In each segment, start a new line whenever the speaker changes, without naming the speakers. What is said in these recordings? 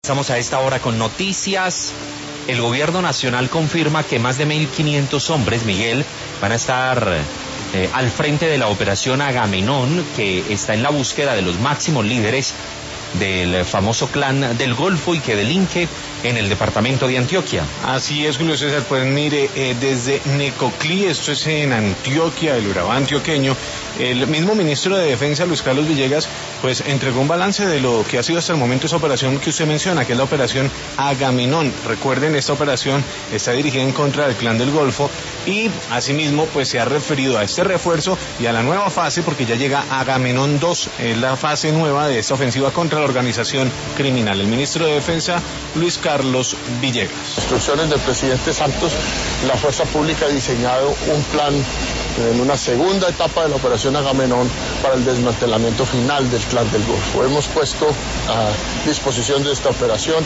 Estamos a esta hora con noticias. El gobierno nacional confirma que más de 1.500 hombres, Miguel, van a estar al frente de la operación Agamenón, que está en la búsqueda de los máximos líderes del famoso clan del Golfo y que delinque en el departamento de Antioquia.
Así es, Julio César, pues mire, desde Necoclí, esto es en Antioquia, el Urabá antioqueño, el mismo ministro de Defensa, Luis Carlos Villegas, pues entregó un balance de lo que ha sido hasta el momento esa operación que usted menciona, que es la operación Agamenón. Recuerden, esta operación está dirigida en contra del clan del Golfo y asimismo pues se ha referido a este refuerzo y a la nueva fase, porque ya llega Agamenón 2, es la fase nueva de esta ofensiva contra la organización criminal. El ministro de Defensa, Luis Carlos Villegas.
Instrucciones del presidente Santos, la Fuerza Pública ha diseñado un plan en una segunda etapa de la operación Agamenón para el desmantelamiento final del clan del Golfo. Hemos puesto a disposición de esta operación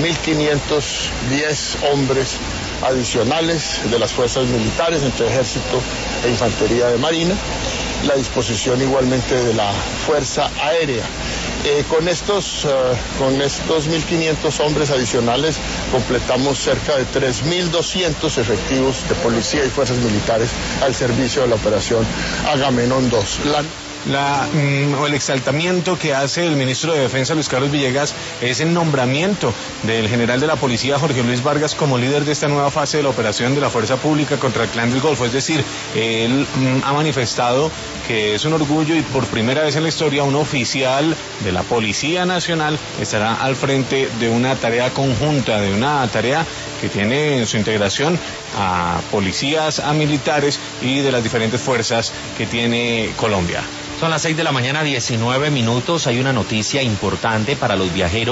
1.510 hombres adicionales de las fuerzas militares, entre ejército e infantería de marina, la disposición igualmente de la Fuerza Aérea. Con estos 1.500 hombres adicionales completamos cerca de 3.200 efectivos de policía y fuerzas militares al servicio de la operación Agamenón 2.
El exaltamiento que hace el ministro de Defensa, Luis Carlos Villegas, es el nombramiento del general de la policía, Jorge Luis Vargas, como líder de esta nueva fase de la operación de la Fuerza Pública contra el Clan del Golfo. Es decir, él ha manifestado que es un orgullo y por primera vez en la historia un oficial de la Policía Nacional estará al frente de una tarea conjunta, de una tarea que tiene en su integración a policías, a militares y de las diferentes fuerzas que tiene Colombia.
Son las 6 de la mañana, 19 minutos. Hay una noticia importante para los viajeros.